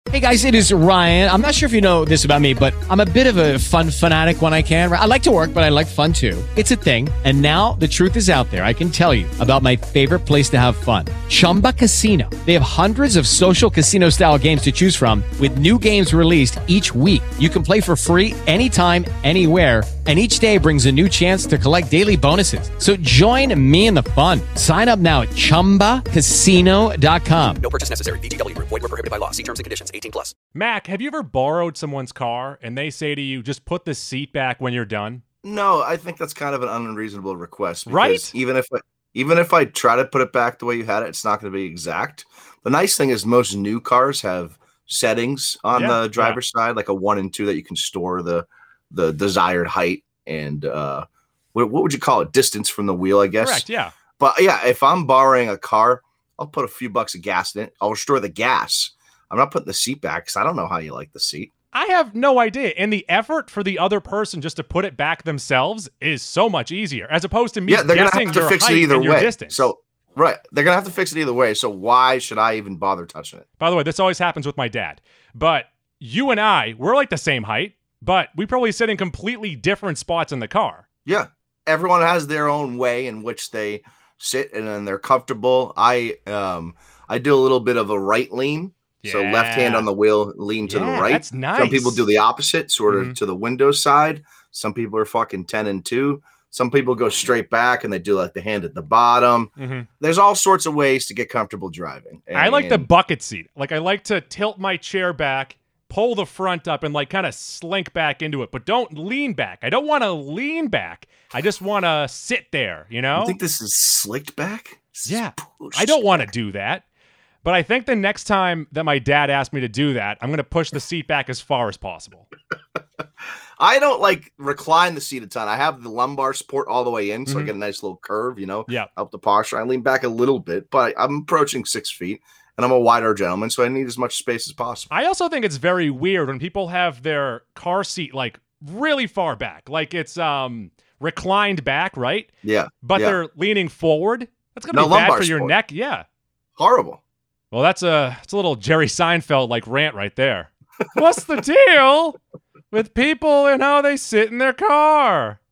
Hey guys, it is Ryan. I'm not sure if you know this about me, but I'm a bit of a fun fanatic when I can. I like to work, but I like fun too. It's a thing. And now the truth is out there. I can tell you about my favorite place to have fun. Chumba Casino. They have hundreds of social casino style games to choose from with new games released each week. You can play for free anytime, anywhere. And each day brings a new chance to collect daily bonuses. So join me in the fun. Sign up now at ChumbaCasino.com. No purchase necessary. VGW. Void where prohibited by law. See terms and conditions. 18+. Mac, have you ever borrowed someone's car and they say to you, just put the seat back when you're done? No, I think that's kind of an unreasonable request. Right? Even if I try to put it back the way you had it, it's not going to be exact. The nice thing is most new cars have settings on the driver's side, like a 1 and 2 that you can store the desired height and what would you call it? Distance from the wheel, I guess. Correct, yeah. But yeah, if I'm borrowing a car, I'll put a few bucks of gas in it. I'll restore the gas. I'm not putting the seat back because I don't know how you like the seat. I have no idea. And the effort for the other person just to put it back themselves is so much easier, as opposed to me they're gonna guessing have to your fix height it either and your way. distance. So right, they're gonna have to fix it either way. So why should I even bother touching it? By the way, this always happens with my dad. But you and I, we're like the same height, but we probably sit in completely different spots in the car. Yeah, everyone has their own way in which they sit, and then they're comfortable. I do a little bit of a right lean. So left hand on the wheel, lean to the right. That's nice. Some people do the opposite, sort of to the window side. Some people are fucking 10 and 2. Some people go straight back and they do like the hand at the bottom. Mm-hmm. There's all sorts of ways to get comfortable driving. I like the bucket seat. Like I like to tilt my chair back, pull the front up, and like kind of slink back into it. But don't lean back. I don't want to lean back. I just want to sit there, you know? You think this is slicked back? I don't want to do that. But I think the next time that my dad asked me to do that, I'm going to push the seat back as far as possible. I don't like recline the seat a ton. I have the lumbar support all the way in, so I get a nice little curve, help the posture. I lean back a little bit, but I'm approaching 6 feet, and I'm a wider gentleman, so I need as much space as possible. I also think it's very weird when people have their car seat like really far back, like it's reclined back, right? Yeah. But they're leaning forward. That's going to be bad for your neck. Yeah. Horrible. Well, it's a little Jerry Seinfeld like rant right there. What's the deal with people and how they sit in their car?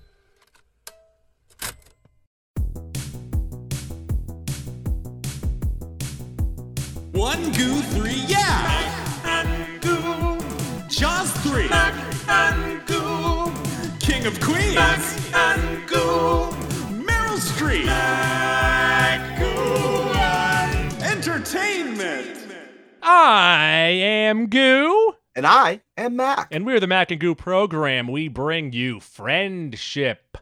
One goo, 3, yeah. And goo. Jaws 3. And goo. King of Queens. And goo. Meryl Streep. Entertainment. I am Goo. And I am Mac. And we're the Mac and Goo program. We bring you friendship.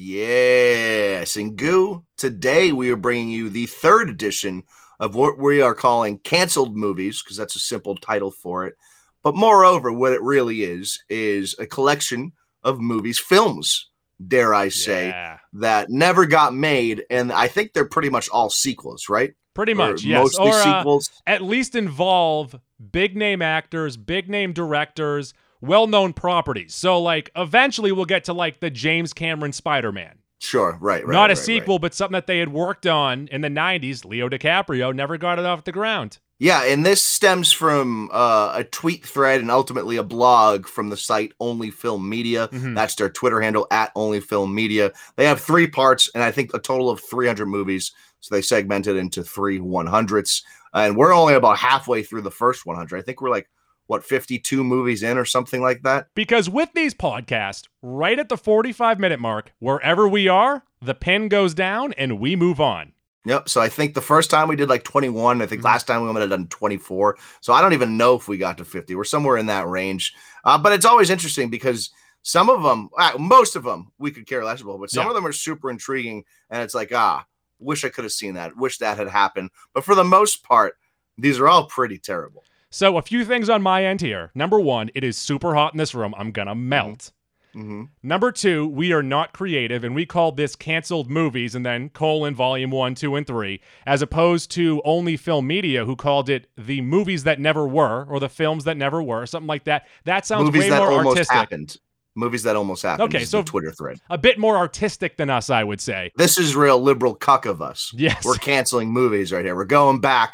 Yes. And Goo, today we are bringing you the 3rd edition of what we are calling canceled movies, because that's a simple title for it. But moreover, what it really is a collection of movies, films, dare I say, that never got made. And I think they're pretty much all sequels, right? Pretty much, yes. Mostly sequels. At least involve big-name actors, big-name directors, well-known properties. So, like, eventually we'll get to, like, the James Cameron Spider-Man. Sure, right. Not a sequel, but something that they had worked on in the 90s. Leo DiCaprio never got it off the ground. Yeah, and this stems from a tweet thread and ultimately a blog from the site Only Film Media. That's their Twitter handle, @OnlyFilmMedia. They have 3 parts, and I think a total of 300 movies. So they segmented into 3 100s. And we're only about halfway through the first 100. I think we're like, 52 movies in or something like that? Because with these podcasts, right at the 45-minute mark, wherever we are, the pen goes down and we move on. Yep. So I think the first time we did like 21. I think last time we might have done 24. So I don't even know if we got to 50. We're somewhere in that range. But it's always interesting because some of them, most of them, we could care less about, but some of them are super intriguing. And it's like, wish I could have seen that. Wish that had happened. But for the most part, these are all pretty terrible. So a few things on my end here. Number 1, it is super hot in this room. I'm going to melt. Number 2, we are not creative, and we called this canceled movies and then volume 1, 2, and 3, as opposed to Only Film Media, who called it the movies that never were, or the films that never were, something like that. That sounds movies way more almost artistic. Happened. Movies that almost happened. Okay, so the Twitter thread. A bit more artistic than us, I would say. This is real liberal cuck of us. Yes. We're canceling movies right here. We're going back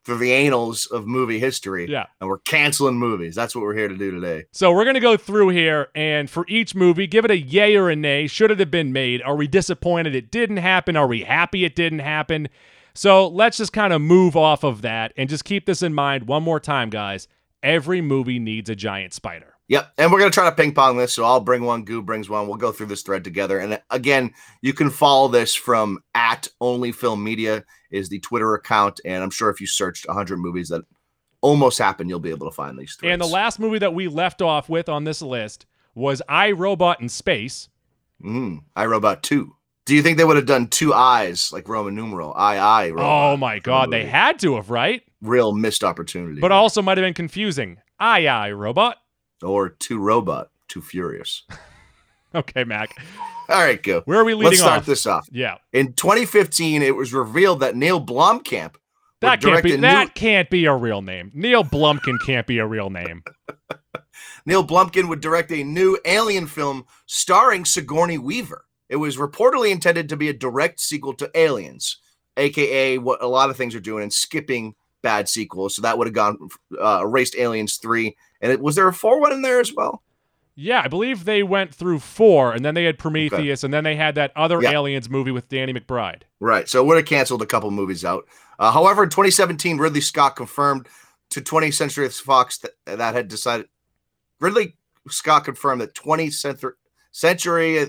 through the annals of movie history. Yeah. And we're canceling movies. That's what we're here to do today. So we're going to go through here, and for each movie, give it a yay or a nay. Should it have been made? Are we disappointed it didn't happen? Are we happy it didn't happen? So let's just kind of move off of that and just keep this in mind one more time, guys. Every movie needs a giant spider. Yep. And we're going to try to ping pong this. So I'll bring one, Goo brings one. We'll go through this thread together. And again, you can follow this from @OnlyFilmMedia is the Twitter account. And I'm sure if you searched 100 movies that almost happened, you'll be able to find these threads. And the last movie that we left off with on this list was I, Robot in Space. I, Robot 2. Do you think they would have done 2 I's like Roman numeral? I, Robot. Oh my God. They had to have, right? Real missed opportunity. But also might have been confusing. I, Robot. Or 2 Robot, Too Furious. Okay, Mac. All right, go. Where are we leading off? Let's start this off. Yeah. In 2015, it was revealed that Neil Blomkamp That can't be a real name. Neil Blumkin can't be a real name. Neil Blumkin would direct a new Alien film starring Sigourney Weaver. It was reportedly intended to be a direct sequel to Aliens, aka what a lot of things are doing and skipping bad sequels. So that would have gone erased Aliens 3. And was there a 4 one in there as well? Yeah, I believe they went through 4, and then they had Prometheus, and then they had that other Aliens movie with Danny McBride. Right, so it would have canceled a couple movies out. However, in 2017, Ridley Scott confirmed to 20th Century Fox that had decided. Ridley Scott confirmed that 20th Century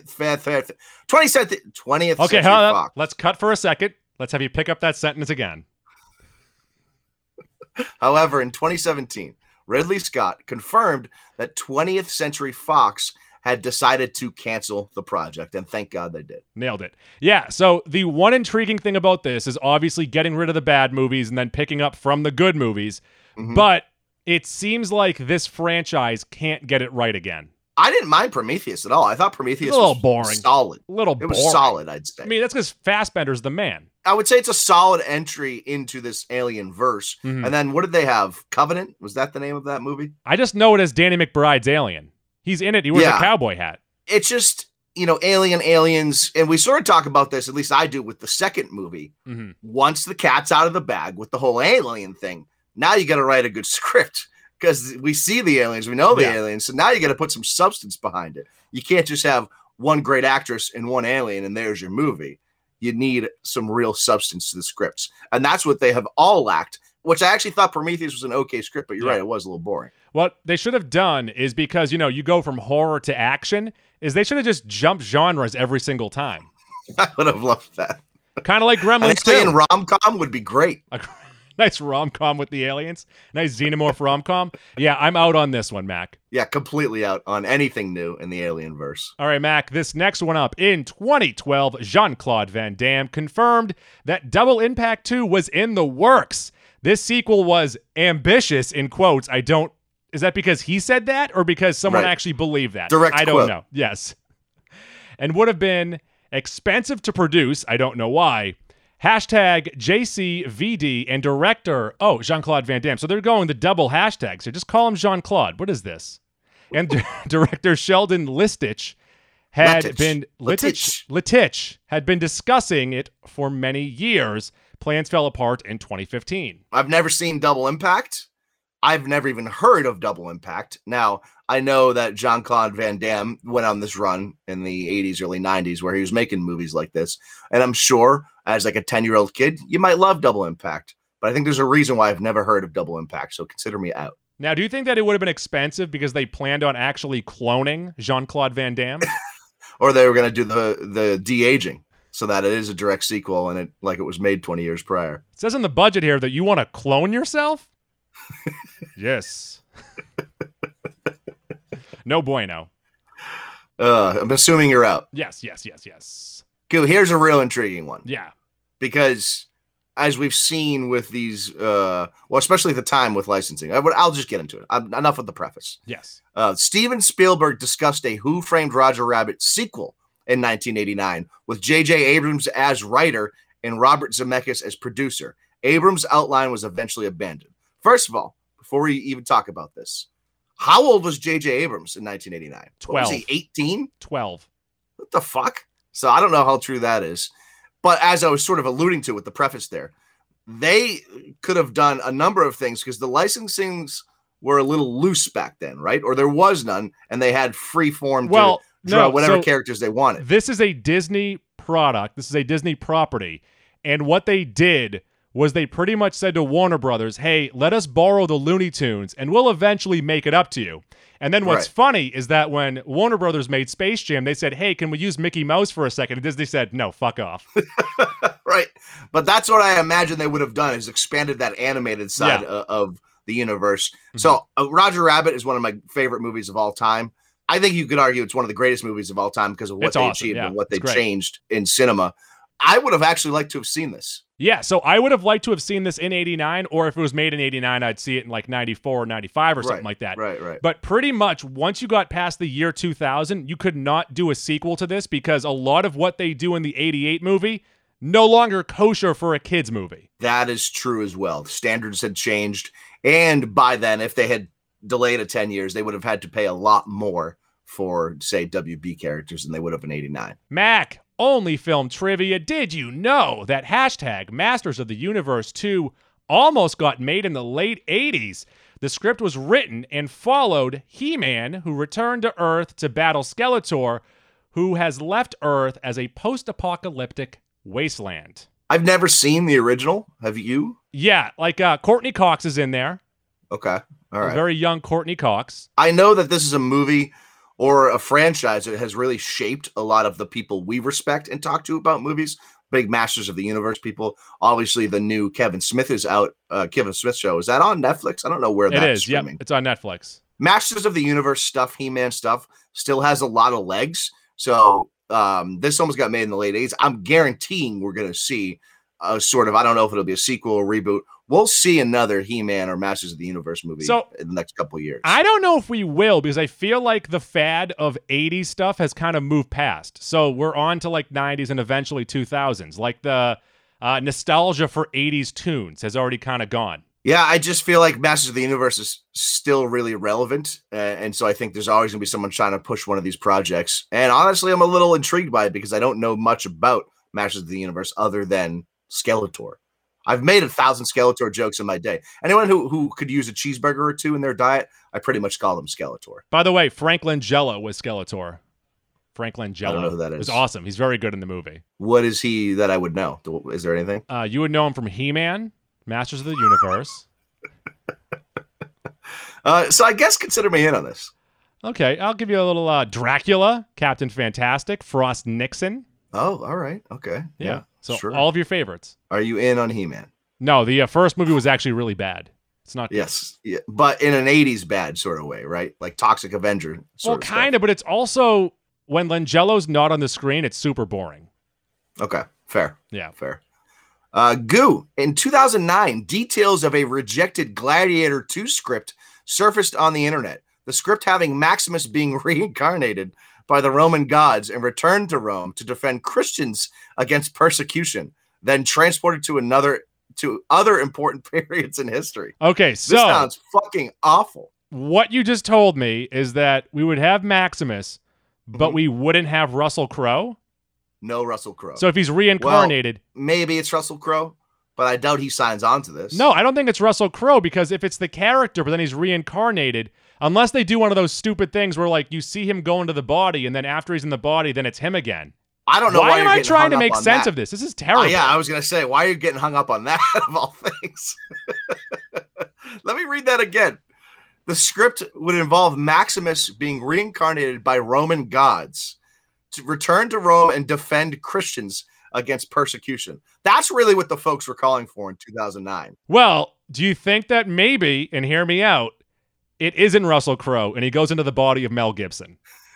Fox. Let's cut for a second. Let's have you pick up that sentence again. However, in 2017, Ridley Scott confirmed that 20th Century Fox had decided to cancel the project, and thank God they did. Nailed it. Yeah, so the one intriguing thing about this is obviously getting rid of the bad movies and then picking up from the good movies, but it seems like this franchise can't get it right again. I didn't mind Prometheus at all. I thought Prometheus was a little was boring. Solid. It was solid, I'd say. I mean, that's because Fassbender's the man. I would say it's a solid entry into this Alien verse. And then what did they have? Covenant? Was that the name of that movie? I just know it as Danny McBride's Alien. He's in it. He wears a cowboy hat. It's just, aliens. And we sort of talk about this, at least I do, with the second movie. Once the cat's out of the bag with the whole alien thing, now you got to write a good script because we see the aliens. We know the aliens. So now you got to put some substance behind it. You can't just have one great actress and one alien and there's your movie. You need some real substance to the scripts. And that's what they have all lacked, which I actually thought Prometheus was an okay script, but you're right, it was a little boring. What they should have done is because, you go from horror to action, is they should have just jumped genres every single time. I would have loved that. Kind of like Gremlins 2. An rom-com would be great. A nice rom-com with the aliens. Nice xenomorph rom-com. Yeah, I'm out on this one, Mac. Yeah, completely out on anything new in the Alien verse. All right, Mac, this next one up. In 2012, Jean-Claude Van Damme confirmed that Double Impact 2 was in the works. This sequel was ambitious, in quotes. Is that because he said that or because someone actually believed that? Direct I don't quote. know. Yes. And would have been expensive to produce. I don't know why. Hashtag JCVD and director, Jean-Claude Van Damme. So they're going the double hashtags. So just call him Jean-Claude. What is this? And director Sheldon Litich had been discussing it for many years. Plans fell apart in 2015. I've never seen Double Impact. I've never even heard of Double Impact. Now, I know that Jean-Claude Van Damme went on this run in the 80s, early 90s, where he was making movies like this. And I'm sure, as like a 10-year-old kid, you might love Double Impact. But I think there's a reason why I've never heard of Double Impact, so consider me out. Now, do you think that it would have been expensive because they planned on actually cloning Jean-Claude Van Damme? Or they were going to do the de-aging so that it is a direct sequel and it was made 20 years prior. It says in the budget here that you want to clone yourself? Yes. No bueno. I'm assuming you're out. Yes. Cool. Here's a real intriguing one. Yeah. Because as we've seen with these, especially at the time with licensing, I'll just get into it. Enough with the preface. Yes. Steven Spielberg discussed a Who Framed Roger Rabbit sequel in 1989 with J.J. Abrams as writer and Robert Zemeckis as producer. Abrams' outline was eventually abandoned. First of all, before we even talk about this, how old was J.J. Abrams in 1989? 12. Was he 18? 12. What the fuck? So I don't know how true that is. But as I was sort of alluding to with the preface there, they could have done a number of things because the licensings were a little loose back then, right? Or there was none, and they had free form to draw whatever characters they wanted. This is a Disney product. This is a Disney property. And what they did was they pretty much said to Warner Brothers, hey, let us borrow the Looney Tunes, and we'll eventually make it up to you. And then what's funny is that when Warner Brothers made Space Jam, they said, hey, can we use Mickey Mouse for a second? And Disney said, no, fuck off. Right. But that's what I imagine they would have done, is expanded that animated side of the universe. So Roger Rabbit is one of my favorite movies of all time. I think you could argue it's one of the greatest movies of all time because of what they achieved and what they changed in cinema. I would have actually liked to have seen this. Yeah, so I would have liked to have seen this in 89, or if it was made in 89, I'd see it in like 94 or 95 or something like that. Right. But pretty much once you got past the year 2000, you could not do a sequel to this because a lot of what they do in the 88 movie, no longer kosher for a kid's movie. That is true as well. The standards had changed. And by then, if they had delayed it 10 years, they would have had to pay a lot more for, say, WB characters than they would have in 89. Mac, only film trivia. Did you know that hashtag Masters of the Universe 2 almost got made in the late 80s? The script was written and followed He-Man, who returned to Earth to battle Skeletor, who has left Earth as a post-apocalyptic wasteland. I've never seen the original. Have you? Yeah, like Courtney Cox is in there. Okay. All right. A very young Courtney Cox. I know that this is a movie or a franchise that has really shaped a lot of the people we respect and talk to about movies. Big Masters of the Universe people. Obviously, the new Kevin Smith is out. Kevin Smith show. Is that on Netflix? I don't know where that is streaming. Yep, it's on Netflix. Masters of the Universe stuff, He-Man stuff, still has a lot of legs. So this almost got made in the late 80s. I'm guaranteeing we're going to see a sort of, I don't know if it'll be a sequel or reboot. We'll see another He-Man or Masters of the Universe movie in the next couple of years. I don't know if we will, because I feel like the fad of 80s stuff has kind of moved past. So we're on to like 90s and eventually 2000s. Like the nostalgia for 80s tunes has already kind of gone. Yeah, I just feel like Masters of the Universe is still really relevant. And so I think there's always going to be someone trying to push one of these projects. And honestly, I'm a little intrigued by it because I don't know much about Masters of the Universe other than Skeletor. I've made 1,000 Skeletor jokes in my day. Anyone who could use a cheeseburger or two in their diet, I pretty much call them Skeletor. By the way, Frank Langella was Skeletor. Frank Langella. I don't know who that is. Was awesome. He's very good in the movie. What is he that I would know? Is there anything? You would know him from He-Man, Masters of the Universe. So I guess consider me in on this. Okay, I'll give you a little Dracula, Captain Fantastic, Frost Nixon. Oh, all right. Okay. Yeah. So sure. All of your favorites. Are you in on He-Man? No, the first movie was actually really bad. It's not good. Yes. Yeah, but in an 80s bad sort of way, right? Like Toxic Avenger sort of kind of, but it's also, when Langello's not on the screen, it's super boring. Okay. Fair. Yeah. Fair. Goo, in 2009, details of a rejected Gladiator 2 script surfaced on the internet. The script having Maximus being reincarnated by the Roman gods and returned to Rome to defend Christians against persecution, then transported to other important periods in history. Okay, so this sounds fucking awful. What you just told me is that we would have Maximus, but we wouldn't have Russell Crowe. No Russell Crowe. So if he's reincarnated, maybe it's Russell Crowe, but I doubt he signs on to this. No, I don't think it's Russell Crowe, because if it's the character, but then he's reincarnated, unless they do one of those stupid things where like you see him go into the body and then after he's in the body, then it's him again. I don't know why am I trying to make sense of this? This is terrible. Yeah, I was going to say, why are you getting hung up on that of all things? Let me read that again. The script would involve Maximus being reincarnated by Roman gods to return to Rome and defend Christians against persecution. That's really what the folks were calling for in 2009. Well, do you think that maybe, and hear me out, it isn't Russell Crowe and he goes into the body of Mel Gibson?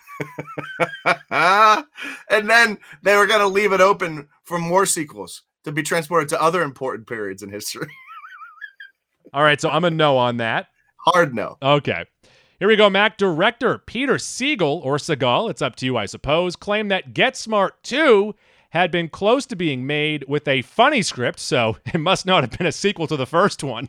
And then they were going to leave it open for more sequels to be transported to other important periods in history. All right, so I'm a no on that. Hard no. Okay. Here we go, Mac. Director Peter Segal, or Segal, it's up to you, I suppose, claimed that Get Smart 2 had been close to being made with a funny script, so it must not have been a sequel to the first one.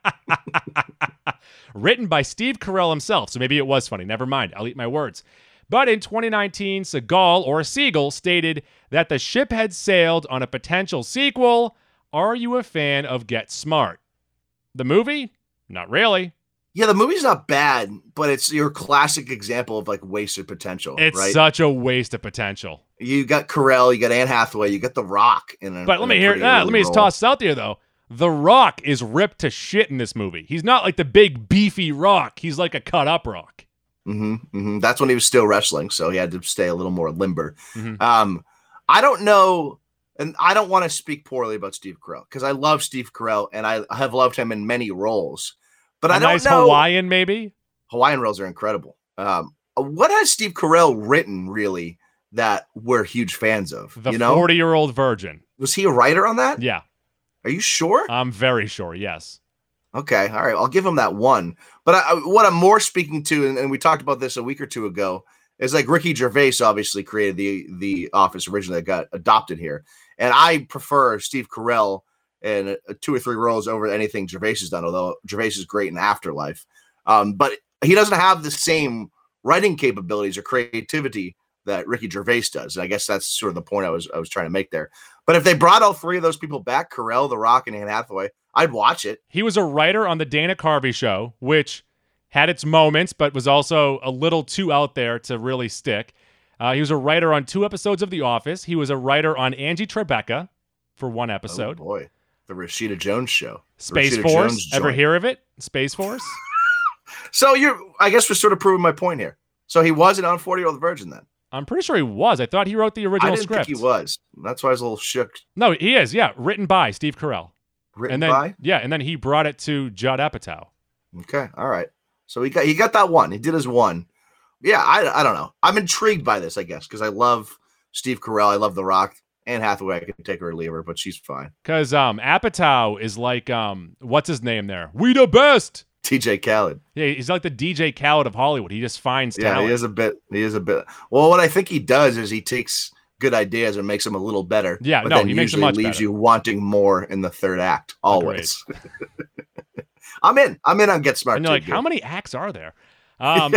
Written by Steve Carell himself, so maybe it was funny. Never mind. I'll eat my words. But in 2019, Segal, or Segal, stated that the ship had sailed on a potential sequel are you a fan of Get Smart? The movie? Not really. Yeah, the movie's not bad, but it's your classic example of like wasted potential. It's right? such a waste of potential. You got Carell, you got Anne Hathaway, you got The Rock But let me just toss this out there though. The Rock is ripped to shit in this movie. He's not like the big beefy Rock. He's like a cut up Rock. That's when he was still wrestling, so he had to stay a little more limber. Mm-hmm. I don't know, and I don't want to speak poorly about Steve Carell because I love Steve Carell and I have loved him in many roles. But I don't nice know. Hawaiian, maybe? Hawaiian roles are incredible. What has Steve Carell written really that we're huge fans of? The 40-year-old virgin. Was he a writer on that? Yeah. Are you sure? I'm very sure, yes. Okay, all right. I'll give him that one. But what I'm more speaking to, and we talked about this a week or two ago, is like Ricky Gervais obviously created the Office originally that got adopted here. And I prefer Steve Carell in 2 or 3 roles over anything Gervais has done, although Gervais is great in Afterlife. But he doesn't have the same writing capabilities or creativity that Ricky Gervais does. And I guess that's sort of the point I was trying to make there. But if they brought all 3 of those people back, Carell, The Rock, and Anne Hathaway, I'd watch it. He was a writer on the Dana Carvey show, which had its moments, but was also a little too out there to really stick. He was a writer on 2 episodes of The Office. He was a writer on Angie Tribeca for 1 episode. Oh boy. The Rashida Jones show. Space Force. Ever hear of it? Space Force? So I guess we're sort of proving my point here. So he wasn't on 40-Year-Old Virgin then? I'm pretty sure he was. I thought he wrote the original script. I didn't think he was. That's why I was a little shook. No, he is. Yeah. Written by Steve Carell. Written by? Yeah. And then he brought it to Judd Apatow. Okay. All right. So he got that one. He did his one. Yeah. I don't know. I'm intrigued by this, I guess, because I love Steve Carell. I love The Rock. Anne Hathaway, I can take her or leave her, but she's fine. Because Apatow is like, what's his name there? We the best. DJ Khaled. Yeah, he's like the DJ Khaled of Hollywood. He just finds talent. Yeah, he is a bit. Well, what I think he does is he takes good ideas and makes them a little better. Yeah, but no, then he makes them much leaves better. you wanting more in the 3rd act, always. I'm in on Get Smart. And you're like, how many acts are there? All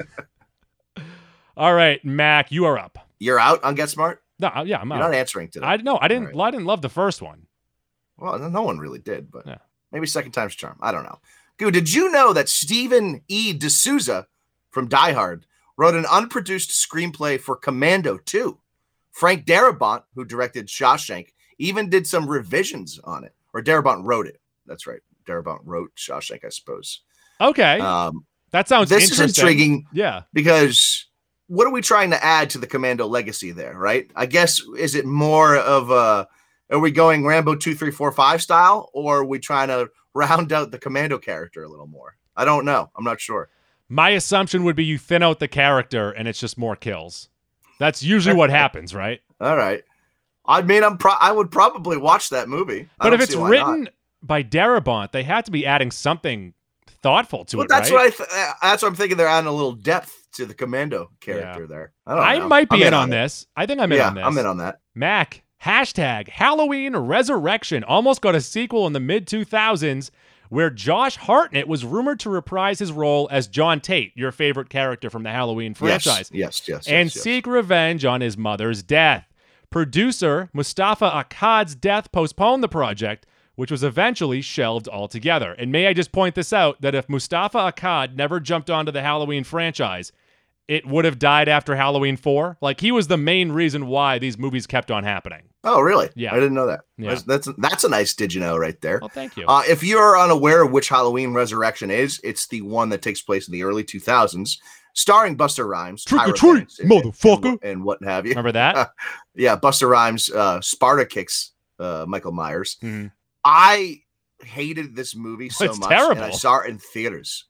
right, Mac, you are up. You're out on Get Smart? No, yeah, I'm out. You're not answering today. I didn't. Right. Well, I didn't love the first one. Well, no one really did, but yeah. Maybe second time's charm. I don't know. Dude, did you know that Stephen E. D'Souza from Die Hard wrote an unproduced screenplay for Commando 2? Frank Darabont, who directed Shawshank, even did some revisions on it. Or Darabont wrote it. That's right. Darabont wrote Shawshank, I suppose. Okay. That sounds this interesting. This is intriguing. Yeah. Because what are we trying to add to the Commando legacy there, right? I guess, is it more of a, are we going Rambo 2, 3, 4, 5 style? Or are we trying to round out the Commando character a little more? I don't know. I'm not sure. My assumption would be you thin out the character and it's just more kills. That's usually what happens, right? All right. I mean, I would probably watch that movie. But if it's written by Darabont, they have to be adding something thoughtful to it, that's right? That's what I'm thinking. They're adding a little depth to the Commando character there. I don't know. Might be in on this. I think I'm in on this. Yeah, I'm in on that. Mac, hashtag Halloween Resurrection almost got a sequel in the mid-2000s where Josh Hartnett was rumored to reprise his role as John Tate, your favorite character from the Halloween franchise. Yes. And seek revenge on his mother's death. Producer Mustafa Akkad's death postponed the project, which was eventually shelved altogether. And may I just point this out, that if Mustafa Akkad never jumped onto the Halloween franchise, it would have died after Halloween 4. Like, he was the main reason why these movies kept on happening. Oh, really? Yeah. I didn't know that. Yeah. That's a nice did you know right there. Well, thank you. If you're unaware of which Halloween Resurrection is, it's the one that takes place in the early 2000s, starring Busta Rhymes. Trick or treat, motherfucker. And what have you. Remember that? Yeah, Busta Rhymes, Sparta kicks Michael Myers. Mm-hmm. I hated this movie so much. Terrible. And I saw it in theaters.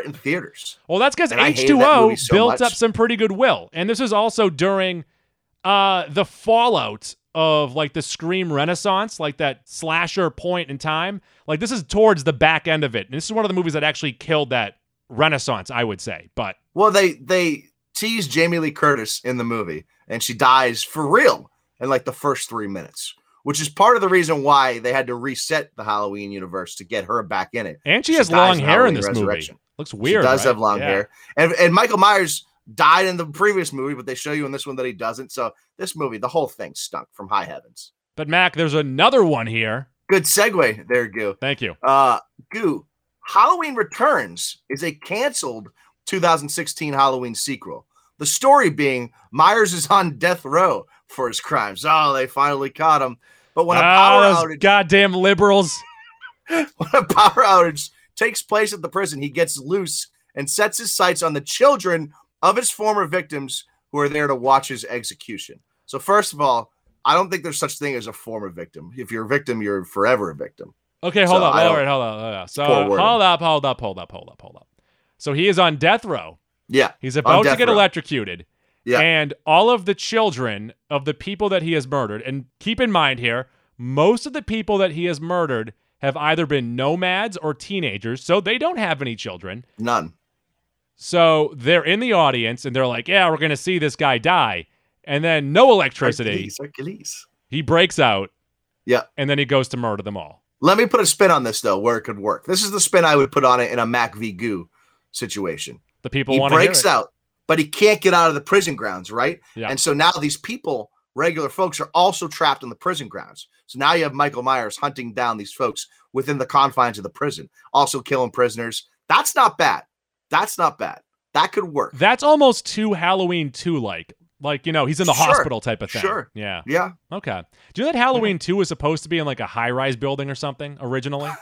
Well, that's because And I hated that H2O movie so built much. up some pretty good will. And this is also during the fallout of like the Scream Renaissance, like that slasher point in time. Like, this is towards the back end of it. And this is one of the movies that actually killed that Renaissance, I would say. But well, they tease Jamie Lee Curtis in the movie, and she dies for real in like the first 3 minutes, which is part of the reason why they had to reset the Halloween universe to get her back in it. And she has long hair in this movie. Looks weird. She does right? have long hair. And Michael Myers died in the previous movie, but they show you in this one that he doesn't. So this movie, the whole thing stunk from high heavens. But Mac, there's another one here Good segue there, Goo. Thank you. Goo, Halloween Returns is a canceled 2016 Halloween sequel. The story being Myers is on death row for his crimes. Oh, they finally caught him. But when a power outage, goddamn liberals. when a power outage takes place at the prison, he gets loose and sets his sights on the children of his former victims who are there to watch his execution. So first of all, I don't think there's such thing as a former victim. If you're a victim, you're forever a victim. Okay, hold up. All right, hold up. So hold up. So he is on death row. Yeah. He's about to get electrocuted. Yeah. And all of the children of the people that he has murdered, and keep in mind here, most of the people that he has murdered have either been nomads or teenagers, so they don't have any children. None. So they're in the audience, and they're like, yeah, we're going to see this guy die. And then no electricity. Hercules. He breaks out. Yeah. And then he goes to murder them all. Let me put a spin on this, though, where it could work. This is the spin I would put on it in a Mac v. Goo situation. The people want to hear it. He breaks out, but he can't get out of the prison grounds, right? Yeah. And so now these people, regular folks, are also trapped in the prison grounds. So now you have Michael Myers hunting down these folks within the confines of the prison, also killing prisoners. That's not bad. That could work. That's almost too Halloween 2 like. Like, you know, he's in the hospital type of thing. Sure. Yeah. Yeah. Okay. Do you know that Halloween 2 was supposed to be in like a high-rise building or something originally?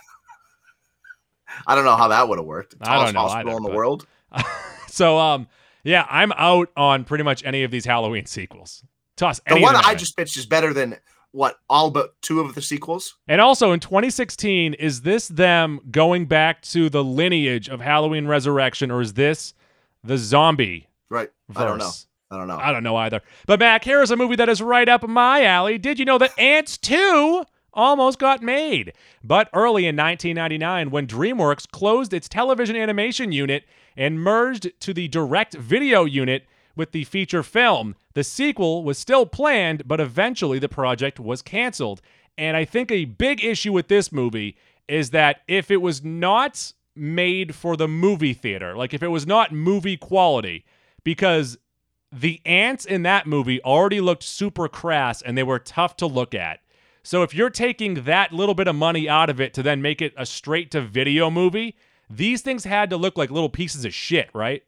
I don't know how that would have worked. I don't know hospital in the world. So, yeah, I'm out on pretty much any of these Halloween sequels. Toss any the one of them I in. just pitched is better than all but 2 of the sequels. And also in 2016, is this them going back to the lineage of Halloween Resurrection, or is this the zombie Right. verse? I don't know. I don't know either. But Mac, here is a movie that is right up my alley. Did you know that Ants 2 almost got made? But early in 1999, when DreamWorks closed its television animation unit and merged to the direct video unit with the feature film, the sequel was still planned, but eventually the project was canceled. And I think a big issue with this movie is that if it was not made for the movie theater, like if it was not movie quality, because the ants in that movie already looked super crass and they were tough to look at. So if you're taking that little bit of money out of it to then make it a straight to video movie, these things had to look like little pieces of shit, right?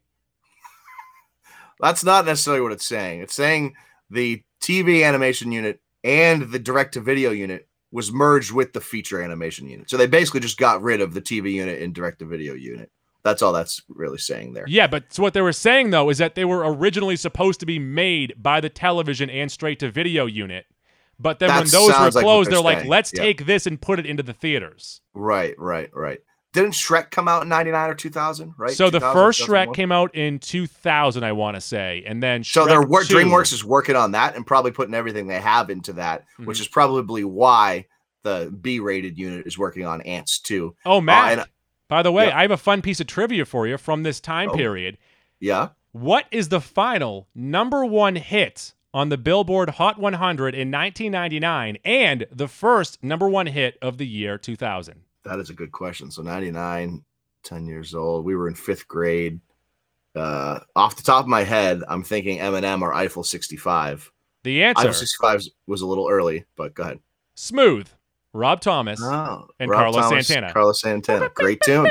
That's not necessarily what it's saying. It's saying the TV animation unit and the direct to video unit was merged with the feature animation unit. So they basically just got rid of the TV unit and direct to video unit. That's all that's really saying there. Yeah, but so what they were saying, though, is that they were originally supposed to be made by the television and straight-to-video unit. But then when those were closed, they're like, let's take this and put it into the theaters. Right. Didn't Shrek come out in 99 or 2000, right? So the first Shrek came out in 2000, I want to say. And then Shrek so DreamWorks 2, is working on that and probably putting everything they have into that, which is probably why the B-rated unit is working on Ants 2. Oh, Matt. By the way, I have a fun piece of trivia for you from this time period. Yeah. What is the final #1 hit on the Billboard Hot 100 in 1999 and the first #1 hit of the year 2000? That is a good question. So 99, 10 years old. We were in 5th grade. Off the top of my head, I'm thinking Eminem or Eiffel 65. The answer. Eiffel 65 was a little early, but go ahead. Smooth. Rob Thomas and Carlos Santana. Carlos Santana. Great tune.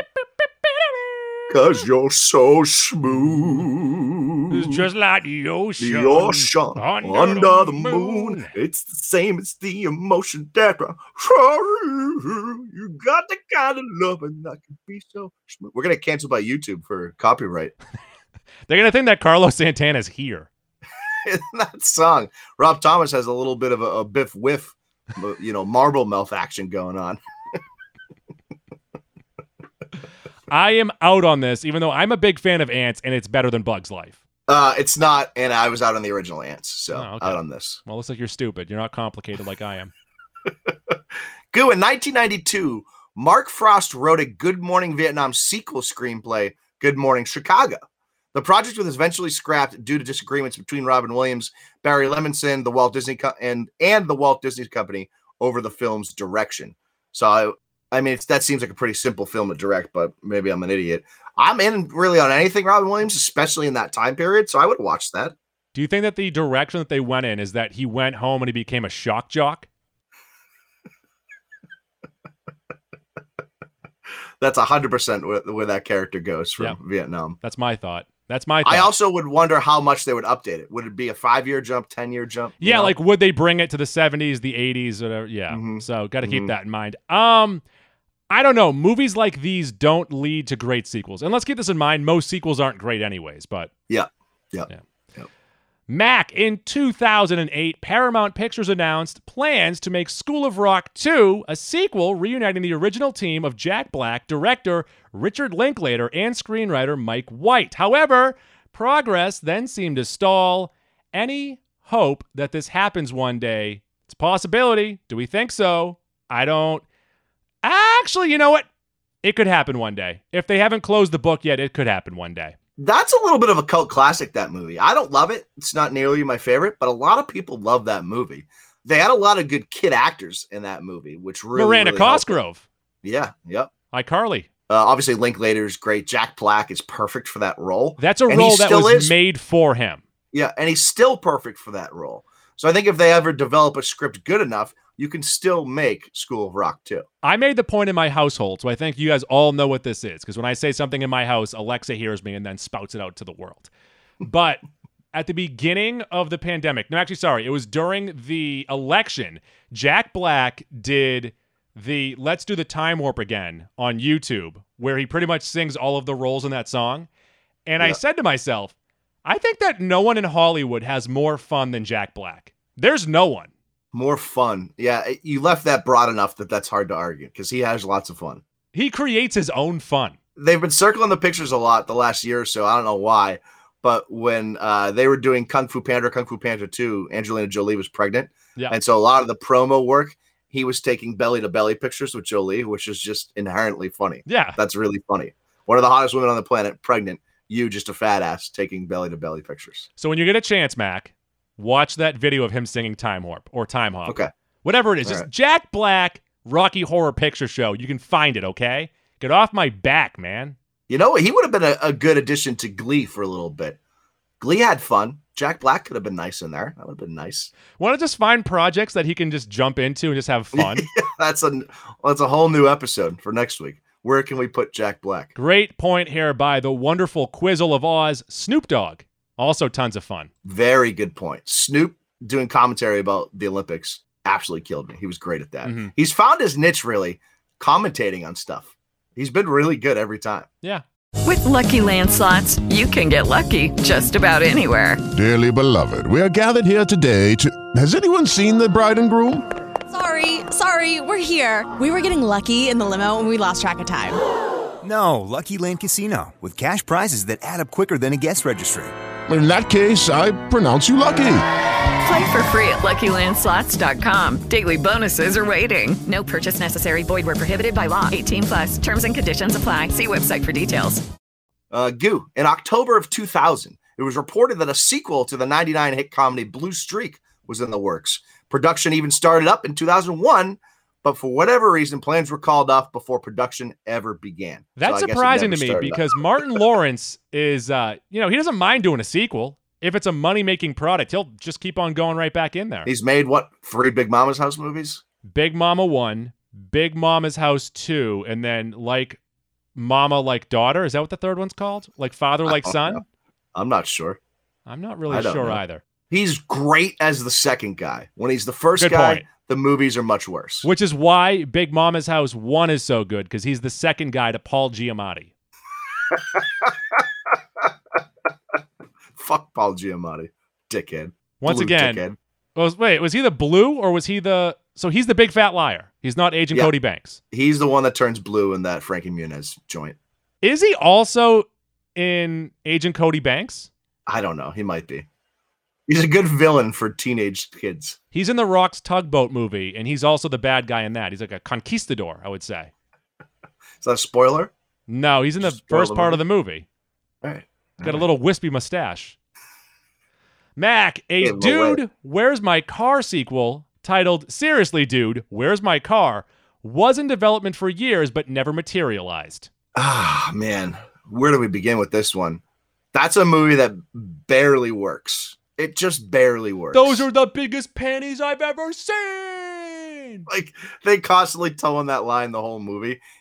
'Cause you're so smooth. It's just like the ocean. The ocean under the moon. It's the same as the emotion that you got the kind of love and that can be so smooth. We're going to cancel by YouTube for copyright. They're going to think that Carlos Santana's here. In that song, Rob Thomas has a little bit of a biff whiff, marble mouth action going on. I am out on this, even though I'm a big fan of Ants, and it's better than Bug's Life. It's not, and I was out on the original Ants, so out on this. Well, looks like you're stupid. You're not complicated like I am. Goo, in 1992, Mark Frost wrote a Good Morning Vietnam sequel screenplay, Good Morning Chicago. The project was eventually scrapped due to disagreements between Robin Williams, Barry Levinson, the Walt Disney and the Walt Disney Company over the film's direction. So I mean, that seems like a pretty simple film to direct, but maybe I'm an idiot. I'm in really on anything Robin Williams, especially in that time period, so I would watch that. Do you think that the direction that they went in is that he went home and he became a shock jock? That's 100% where that character goes from Vietnam. That's my thought. I also would wonder how much they would update it. Would it be a 5-year jump, 10-year jump? Yeah, like would they bring it to the 70s, the 80s, whatever? Yeah. So got to keep that in mind. I don't know. Movies like these don't lead to great sequels. And let's keep this in mind. Most sequels aren't great anyways, but Yeah. Mac, in 2008, Paramount Pictures announced plans to make School of Rock 2, a sequel reuniting the original team of Jack Black, director Richard Linklater, and screenwriter Mike White. However, progress then seemed to stall. Any hope that this happens one day? It's a possibility. Do we think so? I don't. Actually, you know what? It could happen one day. If they haven't closed the book yet, it could happen one day. That's a little bit of a cult classic, that movie. I don't love it. It's not nearly my favorite, but a lot of people love that movie. They had a lot of good kid actors in that movie, which Miranda Cosgrove. Yeah, yep. iCarly. Obviously, Linklater's great. Jack Black is perfect for that role. That's a role that was made for him. Yeah, and he's still perfect for that role. So I think if they ever develop a script good enough, you can still make School of Rock 2. I made the point in my household, so I think you guys all know what this is, because when I say something in my house, Alexa hears me and then spouts it out to the world. But at the beginning of the pandemic, no, actually, sorry, it was during the election, Jack Black did the Let's Do the Time Warp Again on YouTube, where he pretty much sings all of the roles in that song. And I said to myself, I think that no one in Hollywood has more fun than Jack Black. There's no one. More fun. Yeah, you left that broad enough that that's hard to argue because he has lots of fun. He creates his own fun. They've been circling the pictures a lot the last year or so. I don't know why, but when they were doing Kung Fu Panda 2, Angelina Jolie was pregnant. Yeah. And so a lot of the promo work, he was taking belly-to-belly pictures with Jolie, which is just inherently funny. Yeah. That's really funny. One of the hottest women on the planet, pregnant. You, just a fat ass, taking belly-to-belly pictures. So when you get a chance, Mac, watch that video of him singing Time Warp or Time Hop. Okay. Whatever it is. All Just right. Jack Black, Rocky Horror Picture Show. You can find it, okay? Get off my back, man. You know, he would have been a good addition to Glee for a little bit. Glee had fun. Jack Black could have been nice in there. That would have been nice. Want to just find projects that he can just jump into and just have fun? That's a whole new episode for next week. Where can we put Jack Black? Great point here by the wonderful Quizzle of Oz, Snoop Dogg. Also tons of fun. Very good point. Snoop doing commentary about the Olympics absolutely killed me. He was great at that. Mm-hmm. He's found his niche, really, commentating on stuff. He's been really good every time. Yeah. With Lucky Land Slots, you can get lucky just about anywhere. Dearly beloved, we are gathered here today to... Has anyone seen the bride and groom? Sorry, we're here. We were getting lucky in the limo and we lost track of time. No, Lucky Land Casino, with cash prizes that add up quicker than a guest registry. In that case, I pronounce you lucky. Play for free at LuckyLandSlots.com. Daily bonuses are waiting. No purchase necessary. Void where prohibited by law. 18+. Terms and conditions apply. See website for details. Goo. In October of 2000, it was reported that a sequel to the 99 hit comedy Blue Streak was in the works. Production even started up in 2001, but for whatever reason, plans were called off before production ever began. That's surprising to me because Martin Lawrence is, he doesn't mind doing a sequel. If it's a money-making product, he'll just keep on going right back in there. He's made, 3 Big Mama's House movies? Big Mama 1, Big Mama's House 2, and then Like Mama Like Daughter. Is that what the third one's called? Like Father Like Son? I'm not sure. I'm not really sure either. He's great as the second guy. When he's the first Good guy, point. the movies are much worse. Which is why Big Mama's House 1 is so good, because he's the second guy to Paul Giamatti. Fuck Paul Giamatti. Dickhead. Once Blue again, dickhead. was he the blue or was he the... So he's the big fat liar. He's not Agent Cody Banks. He's the one that turns blue in that Frankie Muniz joint. Is he also in Agent Cody Banks? I don't know. He might be. He's a good villain for teenage kids. He's in the Rock's Tugboat movie, and he's also the bad guy in that. He's like a conquistador, I would say. Is that a spoiler? No, he's in the first part of the movie. All right. Got a little wispy mustache. Mac, a Dude, Where's My Car sequel titled Seriously, Dude, Where's My Car was in development for years but never materialized. Ah, man. Where do we begin with this one? That's a movie that barely works. It just barely works. Those are the biggest panties I've ever seen. Like, they constantly towing that line the whole movie.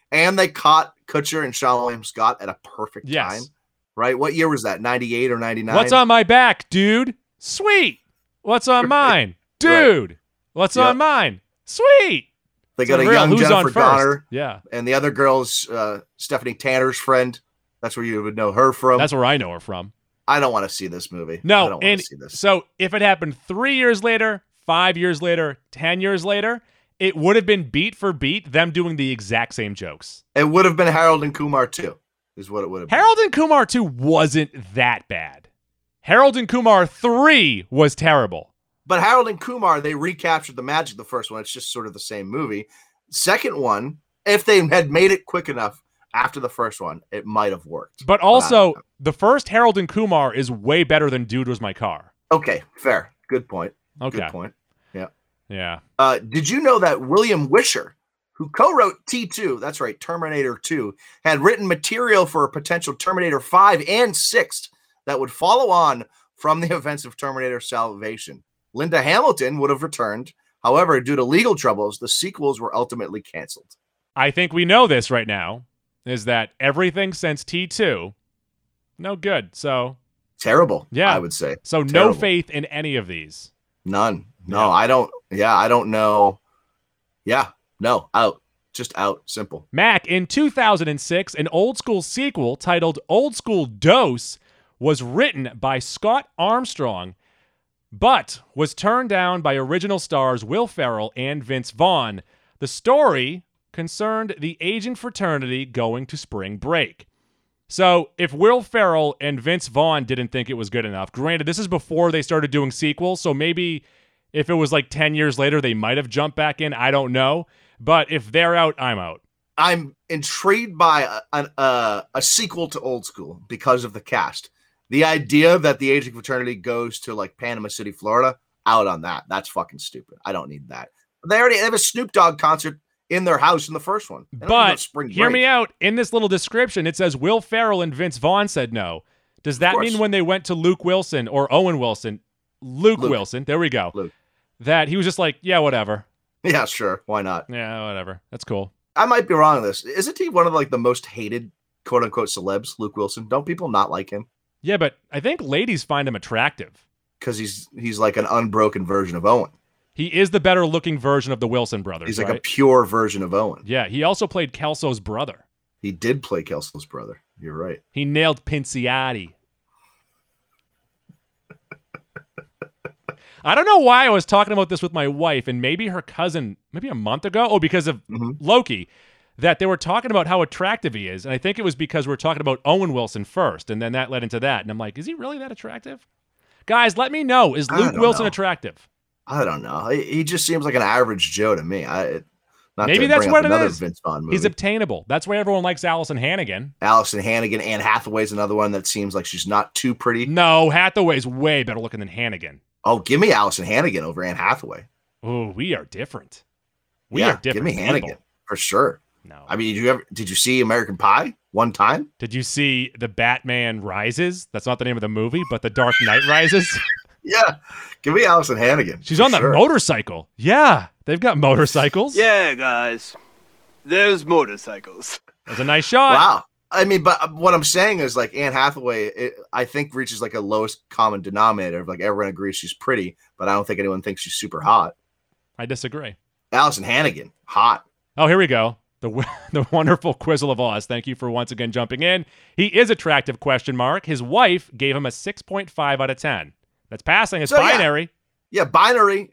And they caught Kutcher and Sean William Scott at a perfect time. Right? What year was that? 98 or 99? What's on my back, dude? Sweet. What's on mine? Dude. Right. What's on mine? Sweet. They got a young Jennifer Garner. Yeah. And the other girl's Stephanie Tanner's friend. That's where you would know her from. That's where I know her from. I don't want to see this movie. No, I don't want to see this. So if it happened 3 years later, 5 years later, 10 years later, it would have been beat for beat them doing the exact same jokes. It would have been Harold and Kumar 2 is what it would have been. Harold and Kumar 2 wasn't that bad. Harold and Kumar 3 was terrible. But Harold and Kumar, they recaptured the magic of the first one. It's just sort of the same movie. Second one, if they had made it quick enough after the first one, it might have worked. But also, the first Harold and Kumar is way better than Dude Was My Car. Okay, fair. Good point. Okay. Good point. Yeah. Yeah. Did you know that William Wisher, who co-wrote T2, that's right, Terminator 2, had written material for a potential Terminator 5 and 6 that would follow on from the events of Terminator Salvation? Linda Hamilton would have returned. However, due to legal troubles, the sequels were ultimately canceled. I think we know this right now, is that everything since T2, no good. So terrible, yeah, I would say. So terrible. No faith in any of these. None. No, I don't. Yeah, I don't know. Yeah, no, out. Just out. Simple. Mac, in 2006, an old school sequel titled Old School Dose was written by Scott Armstrong, but was turned down by original stars Will Ferrell and Vince Vaughn. The story concerned the aging fraternity going to spring break. So if Will Ferrell and Vince Vaughn didn't think it was good enough, granted, this is before they started doing sequels, so maybe if it was like 10 years later, they might have jumped back in. I don't know. But if they're out, I'm out. I'm intrigued by a sequel to Old School because of the cast. The idea that the aging fraternity goes to like Panama City, Florida, out on that. That's fucking stupid. I don't need that. They already have a Snoop Dogg concert in their house in the first one. But hear me out. In this little description, it says Will Ferrell and Vince Vaughn said no. Does that mean when they went to Luke Wilson or Owen Wilson, Luke Wilson, there we go, Luke, that he was just like, yeah, whatever. Yeah, sure. Why not? Yeah, whatever. That's cool. I might be wrong on this. Isn't he one of like the most hated quote unquote celebs, Luke Wilson? Don't people not like him? Yeah, but I think ladies find him attractive. Because he's like an unbroken version of Owen. He is the better looking version of the Wilson brothers. He's like a pure version of Owen. Yeah, he also played Kelso's brother. He did play Kelso's brother. You're right. He nailed Pinciotti. I don't know why I was talking about this with my wife and maybe her cousin, maybe a month ago. Oh, because of Loki. That they were talking about how attractive he is. And I think it was because we were talking about Owen Wilson first. And then that led into that. And I'm like, is he really that attractive? Guys, let me know. Is Luke Wilson attractive? I don't know. He just seems like an average Joe to me. Maybe that's what it is. Vince Vaughn movie. He's obtainable. That's why everyone likes Allison Hannigan. Allison Hannigan. Anne Hathaway's another one that seems like she's not too pretty. No, Hathaway's way better looking than Hannigan. Oh, give me Allison Hannigan over Anne Hathaway. Oh, we are different. We are different. Give me Hannigan for sure. No. I mean, did you see American Pie one time? Did you see The Batman Rises? That's not the name of the movie, but The Dark Knight Rises. Yeah. Give me Allison Hannigan. She's on that motorcycle. Yeah. They've got motorcycles. Yeah, guys. There's motorcycles. That's a nice shot. Wow. I mean, but what I'm saying is like Anne Hathaway, I think reaches like a lowest common denominator of like everyone agrees she's pretty, but I don't think anyone thinks she's super hot. I disagree. Allison Hannigan, hot. Oh, here we go. The wonderful Quizzle of Oz. Thank you for once again jumping in. He is attractive, ? His wife gave him a 6.5 out of 10. That's passing. It's binary. Yeah, binary.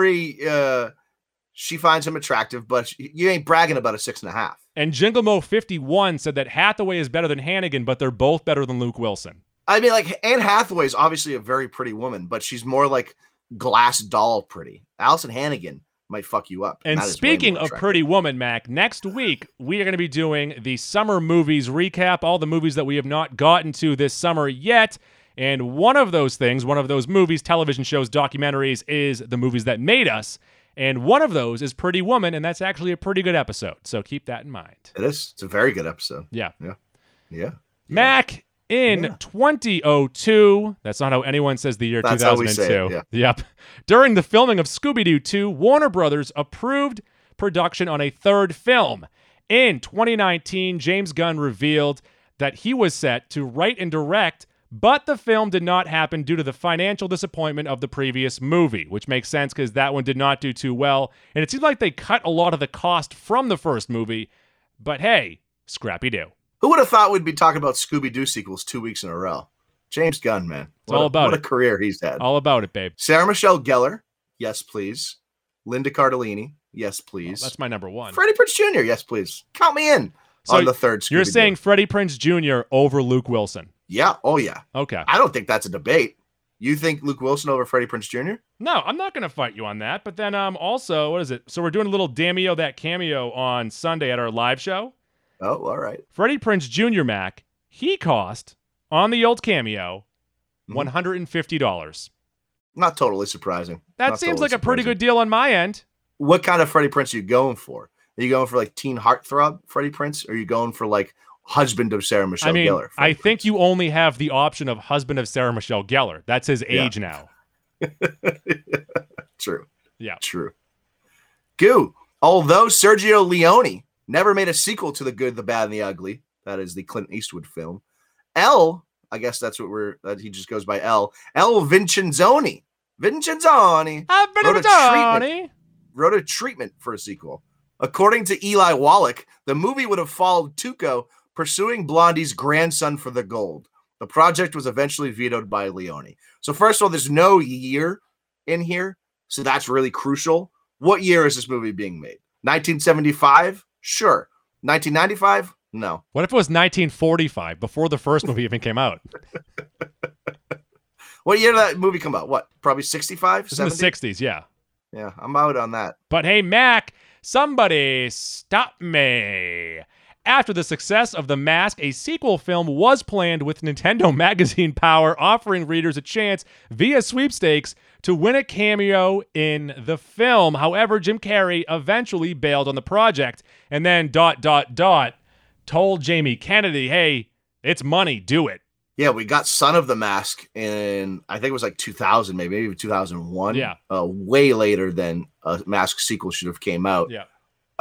She finds him attractive, but you ain't bragging about a 6.5. And Jinglemo51 said that Hathaway is better than Hannigan, but they're both better than Luke Wilson. I mean, like, Anne Hathaway is obviously a very pretty woman, but she's more like glass doll pretty. Allison Hannigan might fuck you up. And speaking of pretty woman, Mac, next week we are going to be doing the summer movies recap, all the movies that we have not gotten to this summer yet. And one of those things, one of those movies, television shows, documentaries, is the movies that made us. And one of those is Pretty Woman, and that's actually a pretty good episode. So keep that in mind. It is. It's a very good episode. Yeah. Mac, in 2002, that's not how anyone says the year that's 2002. How we say it, Yep. During the filming of Scooby-Doo 2, Warner Brothers approved production on a third film. In 2019, James Gunn revealed that he was set to write and direct, but the film did not happen due to the financial disappointment of the previous movie, which makes sense because that one did not do too well. And it seems like they cut a lot of the cost from the first movie, but hey, scrappy-doo. Who would have thought we'd be talking about Scooby-Doo sequels 2 weeks in a row? James Gunn, man. It's all about it. What a career he's had. All about it, babe. Sarah Michelle Gellar, yes, please. Linda Cardellini, yes, please. Oh, that's my number one. Freddie Prinze Jr., yes, please. Count me in on the third Scooby-Doo. You're saying Freddie Prinze Jr. over Luke Wilson? Yeah. Oh, yeah. Okay. I don't think that's a debate. You think Luke Wilson over Freddie Prinze Jr.? No, I'm not going to fight you on that. But then also, what is it? So we're doing a little Damio That Cameo on Sunday at our live show. Oh, all right. Freddie Prinze Jr. Mac, he cost, on the old Cameo, $150. Not totally surprising. That seems like a pretty good deal on my end. What kind of Freddie Prinze are you going for? Are you going for like teen heartthrob Freddie Prinze? Or are you going for like husband of Sarah Michelle Gellar? I think you only have the option of husband of Sarah Michelle Gellar. That's his age now. True. Yeah. True. Goo. Although Sergio Leone never made a sequel to The Good, the Bad, and the Ugly, that is the Clint Eastwood film, I guess that's what he just goes by L Vincenzoni. Wrote a treatment for a sequel. According to Eli Wallach, the movie would have followed Tuco pursuing Blondie's grandson for the gold. The project was eventually vetoed by Leone. So first of all, there's no year in here, so that's really crucial. What year is this movie being made? 1975? Sure. 1995? No. What if it was 1945, before the first movie even came out? What year did that movie come out? What? Probably 65? It's in the 60s, yeah. Yeah, I'm out on that. But hey, Mac, somebody stop me. After the success of The Mask, a sequel film was planned with Nintendo Magazine Power offering readers a chance via sweepstakes to win a cameo in the film. However, Jim Carrey eventually bailed on the project and then ... told Jamie Kennedy, hey, it's money, do it. Yeah, we got Son of the Mask in, I think it was like 2000, maybe even 2001. Yeah. Way later than a Mask sequel should have came out. Yeah.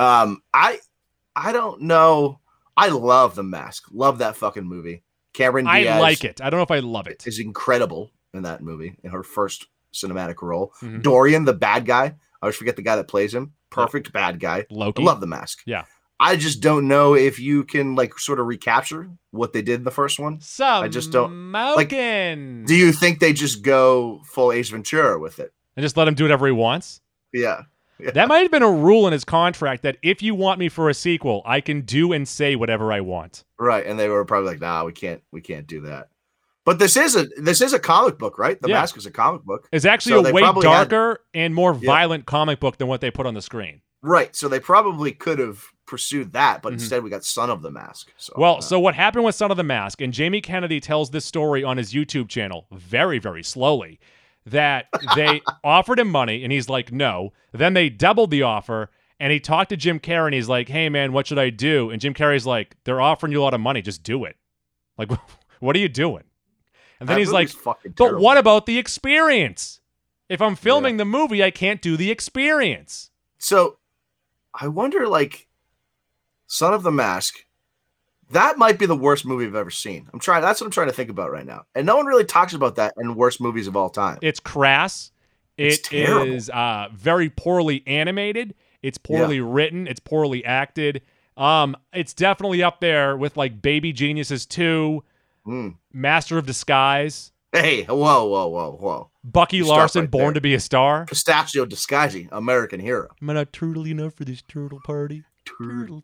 I don't know. I love The Mask. Love that fucking movie. Cameron Diaz. I like it. I don't know if I love it. Is incredible in that movie, in her first cinematic role. Mm-hmm. Dorian, the bad guy. I always forget the guy that plays him. Perfect bad guy. Loki. I love The Mask. Yeah. I just don't know if you can like sort of recapture what they did in the first one. I just don't. Like, do you think they just go full Ace Ventura with it and just let him do whatever he wants? Yeah. That might have been a rule in his contract that if you want me for a sequel, I can do and say whatever I want. Right, and they were probably like, "Nah, we can't do that." But this is a comic book, right? The Mask is a comic book. It's actually a way darker and more violent comic book than what they put on the screen. Right, so they probably could have pursued that, but instead we got Son of the Mask. So, so what happened with Son of the Mask, and Jamie Kennedy tells this story on his YouTube channel very, very slowly, that they offered him money, and he's like, no. Then they doubled the offer, and he talked to Jim Carrey, and he's like, hey, man, what should I do? And Jim Carrey's like, they're offering you a lot of money. Just do it. Like, what are you doing? And then he's like, but what about the experience? If I'm filming the movie, I can't do the experience. So I wonder, like, Son of the Mask, that might be the worst movie I've ever seen. That's what I'm trying to think about right now. And no one really talks about that in worst movies of all time. It's crass. It is very poorly animated. It's poorly written. It's poorly acted. It's definitely up there with like Baby Geniuses 2, Master of Disguise. Hey, whoa. Bucky Larson, Born to be a Star. Pistachio Disguise, American Hero. Am I not turtle enough for this turtle party? Turtle.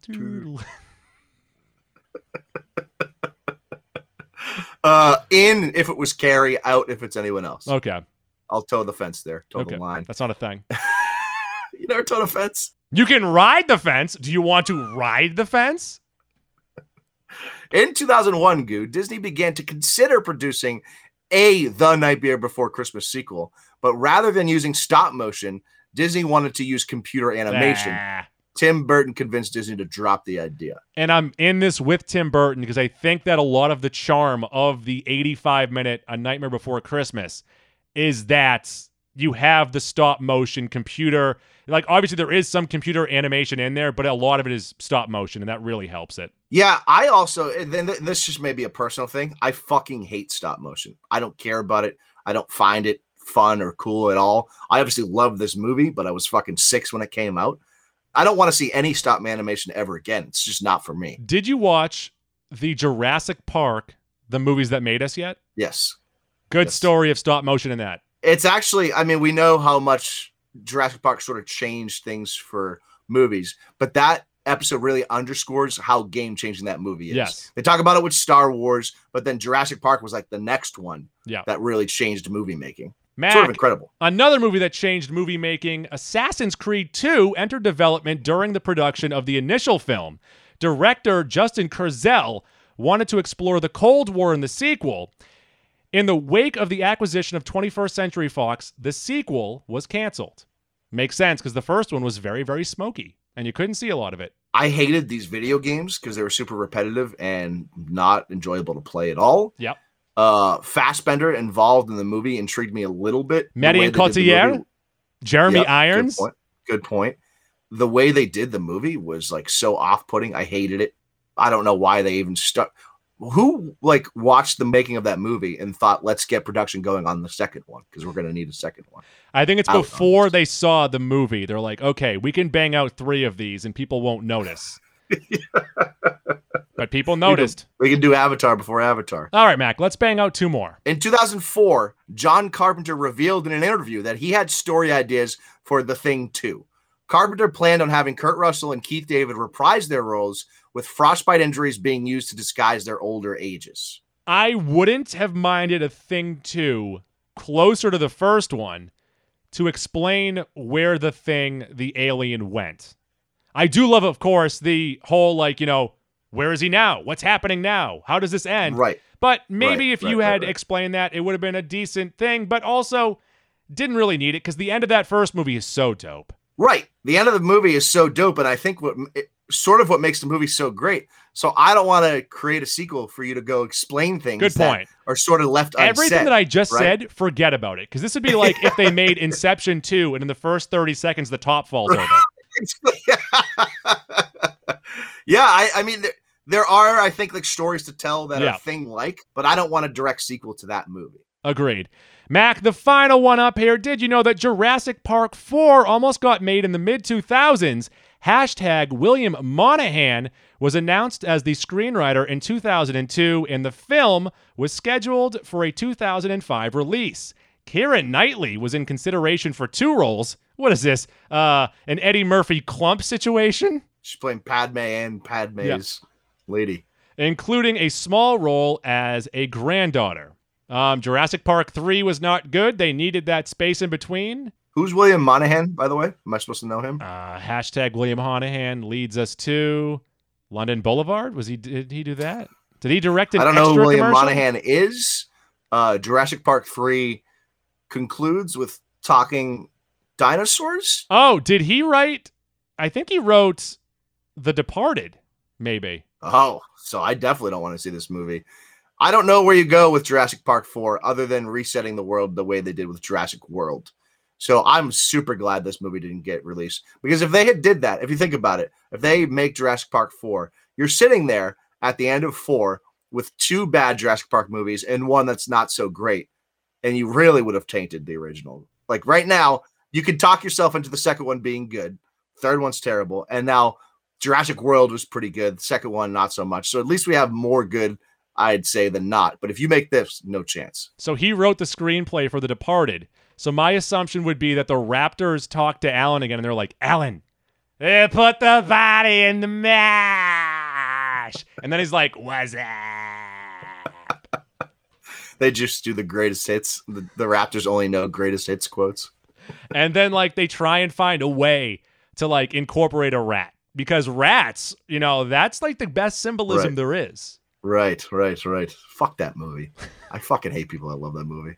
In if it was Carrie, out if it's anyone else. Okay. I'll toe the fence there. Toe the line. That's not a thing. You never toe the fence? You can ride the fence. Do you want to ride the fence? In 2001, Disney began to consider producing The Nightmare Before Christmas sequel, but rather than using stop motion, Disney wanted to use computer animation. Tim Burton convinced Disney to drop the idea. And I'm in this with Tim Burton because I think that a lot of the charm of the 85-minute A Nightmare Before Christmas is that you have the stop motion computer. Like, obviously there is some computer animation in there, but a lot of it is stop motion, and that really helps it. Yeah, I also, then this just may be a personal thing. I fucking hate stop motion. I don't care about it. I don't find it fun or cool at all. I obviously love this movie, but I was fucking 6 when it came out. I don't want to see any stop animation ever again. It's just not for me. Did you watch the Jurassic Park, the movies that made us yet? Yes. Good story of stop motion in that. It's actually, I mean, we know how much Jurassic Park sort of changed things for movies, but that episode really underscores how game-changing that movie is. Yes. They talk about it with Star Wars, but then Jurassic Park was like the next one Yeah. that really changed movie making. Mac, sort of incredible. Another movie that changed movie making, Assassin's Creed 2, entered development during the production of the initial film. Director Justin Kurzel wanted to explore the Cold War in the sequel. In the wake of the acquisition of 21st Century Fox, the sequel was canceled. Makes sense, because the first one was very, very smoky, and you couldn't see a lot of it. I hated these video games because they were super repetitive and not enjoyable to play at all. Yep. Fassbender involved in the movie intrigued me a little bit. Marion Cotillard, Jeremy Irons. Good point. The way they did the movie was like so off-putting. I hated it. I don't know why they even stuck. Who like watched the making of that movie and thought, let's get production going on the second one because we're going to need a second one. I think it's before they saw the movie. They're like, okay, we can bang out 3 of these and people won't notice. But people noticed. We can do Avatar before Avatar. All right, Mac, let's bang out 2 more. In 2004, John Carpenter revealed in an interview that he had story ideas for The Thing 2. Carpenter planned on having Kurt Russell and Keith David reprise their roles, with frostbite injuries being used to disguise their older ages. I wouldn't have minded a Thing 2 closer to the first one to explain where the Thing, the alien, went. I do love, of course, the whole, like, you know, where is he now? What's happening now? How does this end? Right. But maybe if you had explained that, it would have been a decent thing, but also didn't really need it because the end of that first movie is so dope. Right. The end of the movie is so dope, and I think what makes the movie so great. So I don't want to create a sequel for you to go explain things. Good point. That are sort of left unsaid. Everything that I just said, forget about it. Because this would be like if they made Inception 2 and in the first 30 seconds the top falls over. Yeah, I mean, there are, I think, like stories to tell that are Thing-like, but I don't want a direct sequel to that movie. Agreed. Mac, the final one up here. Did you know that Jurassic Park 4 almost got made in the mid-2000s? Hashtag William Monahan was announced as the screenwriter in 2002, and the film was scheduled for a 2005 release. Keira Knightley was in consideration for 2 roles. What is this? An Eddie Murphy clump situation? She's playing Padme and Padme's lady. Including a small role as a granddaughter. Jurassic Park 3 was not good. They needed that space in between. Who's William Monahan, by the way? Am I supposed to know him? Hashtag William Monahan leads us to London Boulevard. Did he do that? Did he direct an I don't know who William commercial? Monahan is. Jurassic Park 3 concludes with talking dinosaurs. Oh, did he write? I think he wrote The Departed, maybe. Oh, so I definitely don't want to see this movie. I don't know where you go with Jurassic Park 4 other than resetting the world the way they did with Jurassic World. So I'm super glad this movie didn't get released, because if they had did that, if you think about it, if they make Jurassic Park 4, you're sitting there at the end of 4 with 2 bad Jurassic Park movies and one that's not so great, and you really would have tainted the original. Like right now, you could talk yourself into the second one being good, third one's terrible, and now Jurassic World was pretty good, the second one not so much. So at least we have more good, I'd say, than not. But if you make this, no chance. So he wrote the screenplay for The Departed. So my assumption would be that the Raptors talked to Alan again, and they're like, Alan, put the body in the mash. And then he's like, what's up? They just do the greatest hits. The Raptors only know greatest hits quotes. And then like they try and find a way to like incorporate a rat. Because rats, you know, that's like the best symbolism there is. Right. Fuck that movie. I fucking hate people that love that movie.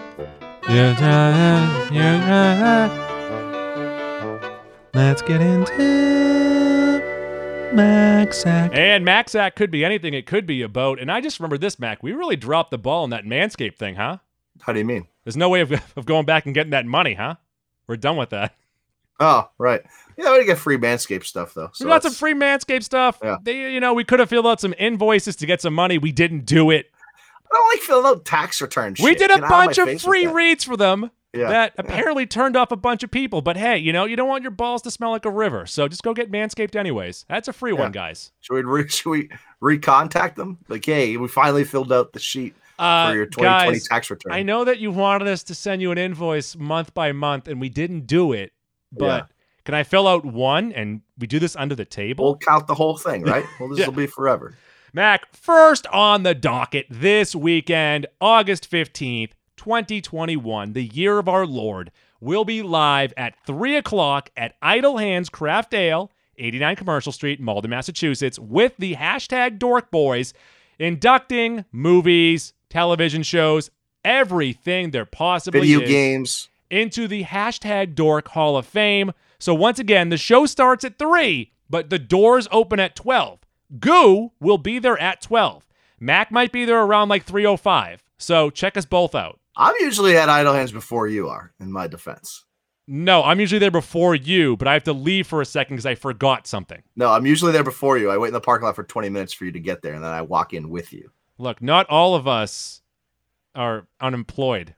Let's get into MacSack. And MacSack could be anything. It could be a boat. And I just remember this, Mac. We really dropped the ball on that Manscaped thing, huh? How do you mean? There's no way of going back and getting that money, huh? We're done with that. Oh, right. Yeah, we get free Manscaped stuff though. So we got some free Manscaped stuff. Yeah. We could have filled out some invoices to get some money. We didn't do it. I don't like filling out tax returns. We did a bunch of free reads for them that apparently turned off a bunch of people. But hey, you don't want your balls to smell like a river, so just go get Manscaped anyways. That's a free one, guys. Should we recontact them? Like, hey, we finally filled out the sheet for your 2020 tax return. I know that you wanted us to send you an invoice month by month, and we didn't do it. But can I fill out one, and we do this under the table? We'll count the whole thing, right? Well, this will be forever. Mac, first on the docket this weekend, August 15th, 2021, the year of our Lord, will be live at 3 o'clock at Idle Hands Craft Ale, 89 Commercial Street, Malden, Massachusetts, with the hashtag Dork Boys, inducting movies, television shows, everything there possibly Video is games into the hashtag Dork Hall of Fame. So once again, the show starts at 3, but the doors open at 12. Goo will be there at 12. Mac might be there around like 3:05. So check us both out. I'm usually at Idle Hands before you are, in my defense. No, I'm usually there before you, but I have to leave for a second because I forgot something. No, I'm usually there before you. I wait in the parking lot for 20 minutes for you to get there, and then I walk in with you. Look, not all of us are unemployed.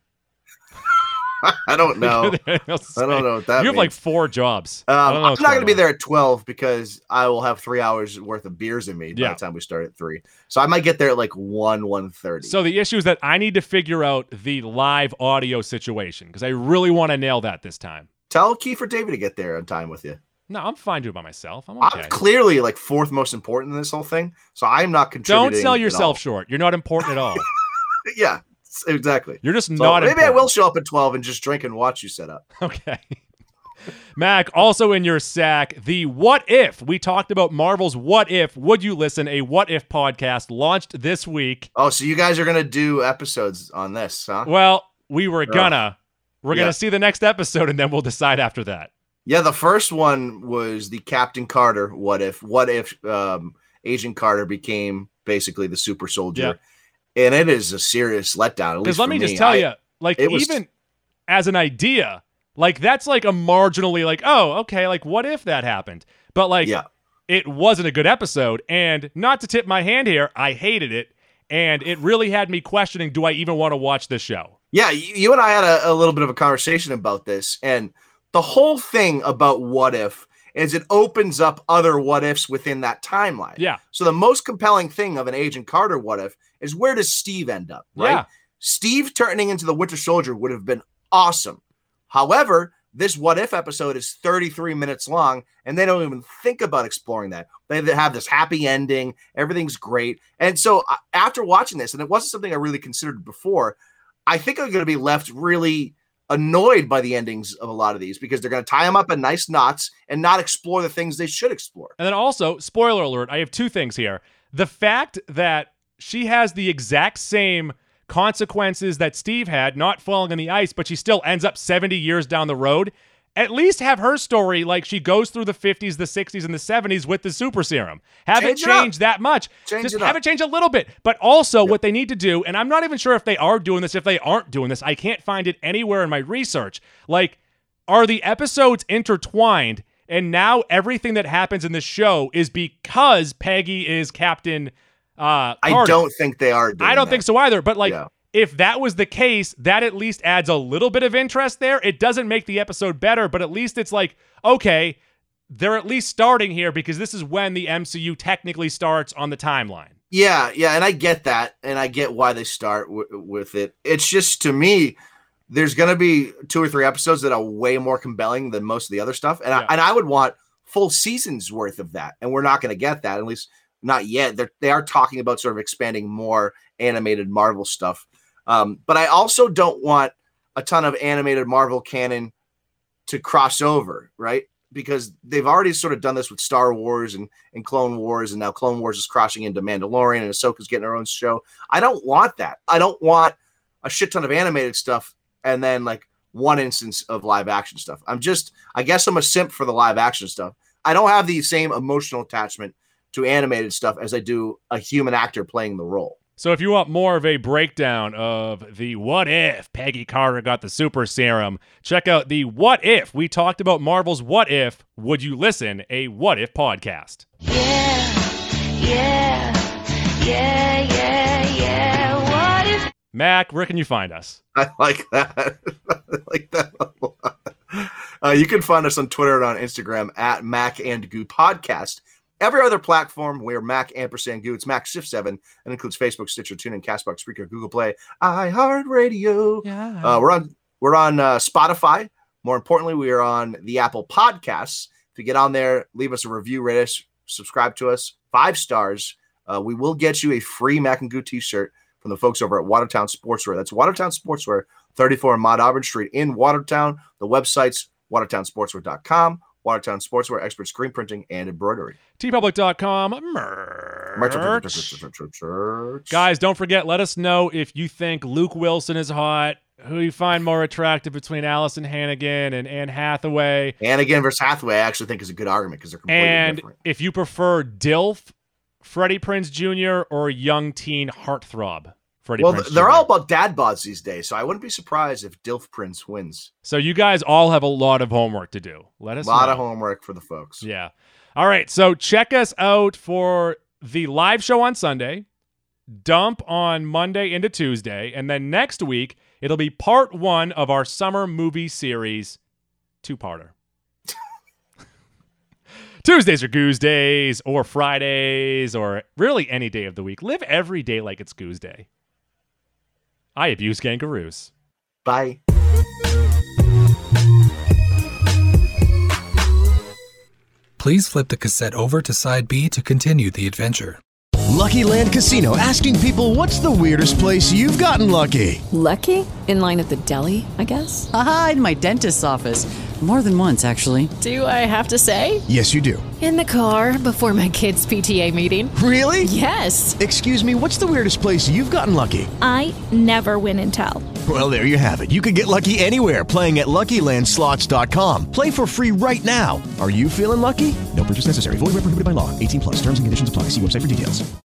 I don't know. I don't know what that You have means. like 4 jobs. I'm not going to be there at 12 because I will have 3 hours worth of beers in me by the time we start at 3. So I might get there at like 1:30. So the issue is that I need to figure out the live audio situation because I really want to nail that this time. Tell Keith or David to get there on time with you. No, I'm fine doing it by myself. I'm okay. I'm clearly like 4th most important in this whole thing, so I'm not contributing. Don't sell yourself short. You're not important at all. Yeah. Exactly. You're just not maybe important. I will show up at 12 and just drink and watch you set up. Okay. Mac, also in your sack, the What If. We talked about Marvel's What If. Would you listen? A What If podcast launched this week. Oh, so you guys are going to do episodes on this, huh? Well, we're gonna see the next episode and then we'll decide after that. Yeah, the first one was the Captain Carter What If. What if Agent Carter became basically the super soldier? Yeah. And it is a serious letdown. Because let me just tell you, like, even as an idea, like, that's like a marginally, like, oh, okay, like, what if that happened? But, like, it wasn't a good episode. And not to tip my hand here, I hated it. And it really had me questioning, do I even want to watch this show? Yeah, you and I had a little bit of a conversation about this. And the whole thing about What If is it opens up other what ifs within that timeline. Yeah. So the most compelling thing of an Agent Carter what if is where does Steve end up, right? Yeah. Steve turning into the Winter Soldier would have been awesome. However, this what if episode is 33 minutes long, and they don't even think about exploring that. They have this happy ending. Everything's great. And so after watching this, and it wasn't something I really considered before, I think I'm going to be left really annoyed by the endings of a lot of these because they're going to tie them up in nice knots and not explore the things they should explore. And then also, spoiler alert, I have 2 things here. The fact that she has the exact same consequences that Steve had, not falling in the ice, but she still ends up 70 years down the road. At least have her story like she goes through the 50s, the 60s, and the 70s with the super serum. Have it change that much. Just have it change a little bit. But also what they need to do, and I'm not even sure if they are doing this, if they aren't doing this. I can't find it anywhere in my research. Like, are the episodes intertwined? And now everything that happens in this show is because Peggy is Captain Carter. I don't think they are doing I don't think so either. But like, if that was the case, that at least adds a little bit of interest there. It doesn't make the episode better, but at least it's like, okay, they're at least starting here because this is when the MCU technically starts on the timeline. Yeah, and I get that, and I get why they start with it. It's just, to me, there's going to be 2 or 3 episodes that are way more compelling than most of the other stuff, and I would want full seasons worth of that, and we're not going to get that, at least not yet. They are talking about sort of expanding more animated Marvel stuff. But I also don't want a ton of animated Marvel canon to cross over, right? Because they've already sort of done this with Star Wars and Clone Wars, and now Clone Wars is crossing into Mandalorian, and Ahsoka's getting her own show. I don't want that. I don't want a shit ton of animated stuff and then like one instance of live action stuff. I guess I'm a simp for the live action stuff. I don't have the same emotional attachment to animated stuff as I do a human actor playing the role. So if you want more of a breakdown of the what if Peggy Carter got the super serum, check out the What If we talked about Marvel's What If Would You Listen, a What If podcast. Yeah, what if? Mac, where can you find us? I like that. I like that a lot. You can find us on Twitter and on Instagram at Mac and Goo Podcast. Every other platform, we're Mac & Goo. It's Mac Shift 7 and includes Facebook, Stitcher, TuneIn, CastBox, Spreaker, Google Play, iHeartRadio. Yeah. We're on Spotify. More importantly, we are on the Apple Podcasts. If you get on there, leave us a review, rate us, subscribe to us, 5 stars. We will get you a free Mac and Goo t-shirt from the folks over at Watertown Sportswear. That's Watertown Sportswear, 34 Mount Auburn Street in Watertown. The website's watertownsportswear.com. Watertown Sportswear, expert screen printing and embroidery. tpublic.com merch. Guys, don't forget, let us know if you think Luke Wilson is hot, who you find more attractive between Allison Hannigan and Anne Hathaway. Hannigan versus Hathaway, I actually think is a good argument because they're completely different. If you prefer DILF, Freddie Prinze Jr., or young teen heartthrob, Freddie Prinze Jr. They're all about dad bods these days, so I wouldn't be surprised if DILF Prince wins. So you guys all have a lot of homework to do. Let us know. A lot of homework for the folks. Yeah. All right, so check us out for the live show on Sunday, dump on Monday into Tuesday, and then next week, it'll be part 1 of our summer movie series, 2-parter. Tuesdays are Goose Days, or Fridays, or really any day of the week. Live every day like it's Goose Day. I abuse kangaroos. Bye. Please flip the cassette over to side B to continue the adventure. Lucky Land Casino, asking people, what's the weirdest place you've gotten lucky? Lucky? In line at the deli, I guess? Aha, in my dentist's office. More than once, actually. Do I have to say? Yes, you do. In the car before my kids' PTA meeting. Really? Yes. Excuse me, what's the weirdest place you've gotten lucky? I never win and tell. Well, there you have it. You can get lucky anywhere, playing at LuckyLandSlots.com. Play for free right now. Are you feeling lucky? No purchase necessary. Void where prohibited by law. 18+. Terms and conditions apply. See website for details.